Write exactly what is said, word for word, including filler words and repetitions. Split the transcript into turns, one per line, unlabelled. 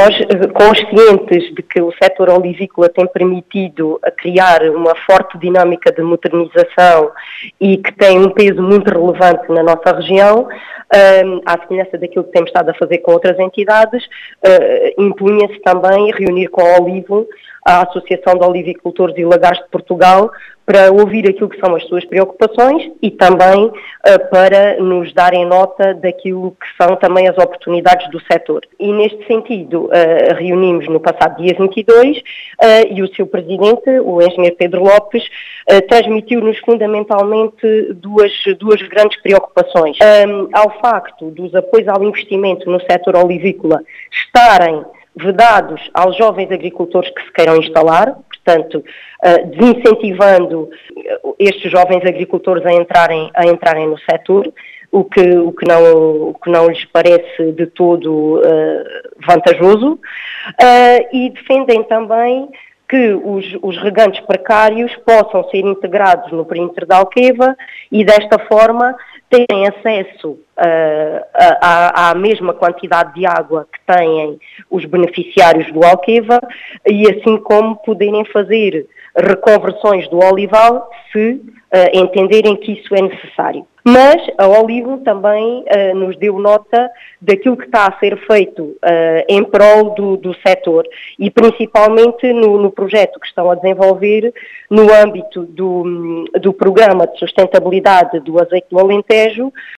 nós, conscientes de que o setor olivícola tem permitido a criar uma forte dinâmica de modernização e que tem um peso muito relevante na nossa região, à semelhança daquilo que temos estado a fazer com outras entidades, impunha-se também reunir com a Olivo, a Associação de Olivicultores e Lagares de Portugal, para ouvir aquilo que são as suas preocupações e também uh, para nos darem nota daquilo que são também as oportunidades do setor. E neste sentido, uh, reunimos no passado dia vinte e dois uh, e o seu presidente, o engenheiro Pedro Lopes, uh, transmitiu-nos fundamentalmente duas, duas grandes preocupações. Um, ao facto dos apoios ao investimento no setor olivícola estarem vedados aos jovens agricultores que se queiram instalar, portanto, uh, desincentivando estes jovens agricultores a entrarem, a entrarem no setor, o que, o, que não, o que não lhes parece de todo uh, vantajoso, uh, e defendem também que os, os regantes precários possam ser integrados no perímetro da Alqueva e, desta forma, terem acesso uh, à, à mesma quantidade de água que têm os beneficiários do Alqueva e, assim como, poderem fazer reconversões do olival se uh, entenderem que isso é necessário. Mas a Olivo também uh, nos deu nota daquilo que está a ser feito uh, em prol do, do setor e principalmente no, no projeto que estão a desenvolver no âmbito do, do Programa de Sustentabilidade do Azeite do Alentejo,